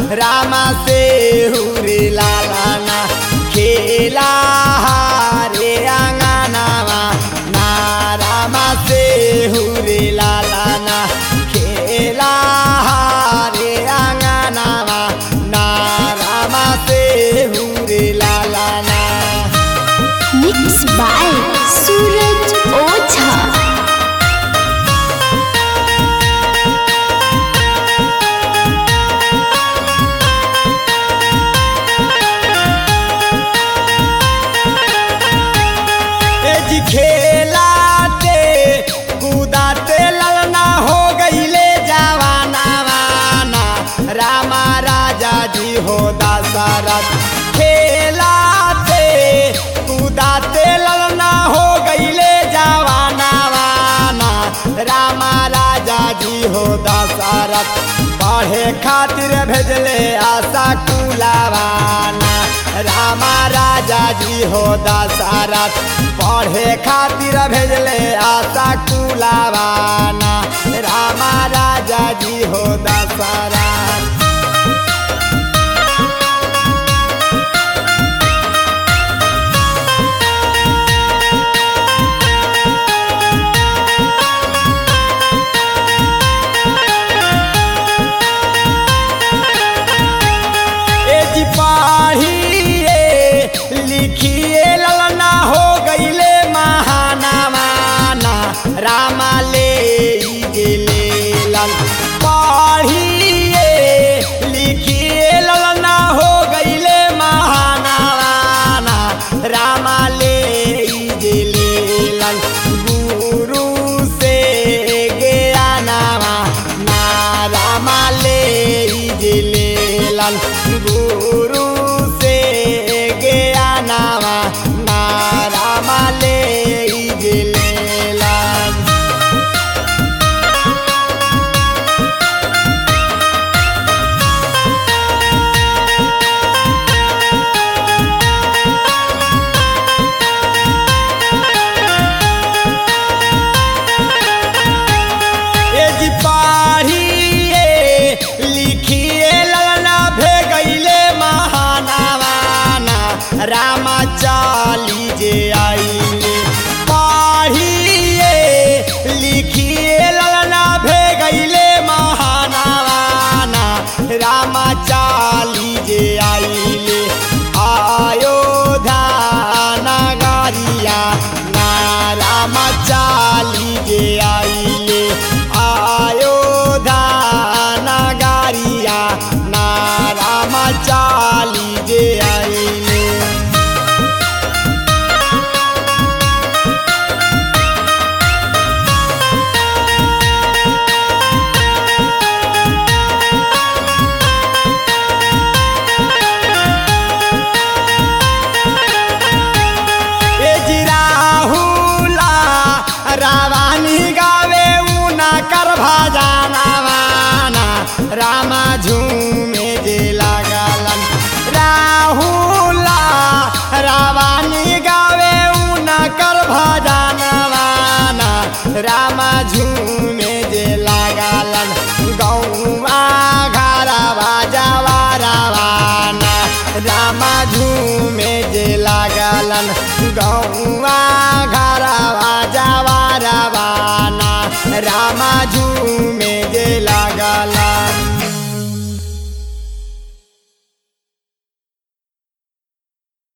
रामा से हुरे लालाना खेला रे आंगनावा ना रामा से हुरे लालाना खेला रे आंगनावा ना रामा से हुरे लालाना। मिक्स बाय सूरज ओझा। खेलाते कूदाते ललना हो गईले जवाना वाना रामा राजा जी हो दशरथ खेलाते कूदाते ललना हो गईले जवाना वाना रामा राजा जी हो दशरथ पढ़े खातिर भेजले आशा कुलावाना रामा राजा जी हो दशरथ पढ़े खातिर भेजले आशा कुलावाना रामा राजा जी हो दशरथ। लिखिए ललना हो गईले महानावाना रामा ले गेले लन पढ़िए लिखिए ललना हो गईले महानावाना रामा ले गेले लन गुरु से ज्ञानावा ना रामा ले गेले लन गुरु नावा ना रामा ले गेले लन। पढ़िए लिखिए ललना भे गईले महानावाना रामा चाली जे आईले पढ़िए लिखिए ललना भे गईले महानावाना रामा चाली जे आईले अयोध्या नगरिया ना रामा चाली जे आईले अयोध्या नगरिया ना रामा चाली जे आईले। रावानी गावे ऊना कर भजनवाना रामा झूमे जे लागलन राहुला रावानी गावे ऊना कर भजनवाना रामा झूमे जे लागलन गौवा घरवा जवारवाना रामा झूमे जे लागलन गौवा घरवा जवारवाना रामा झूमे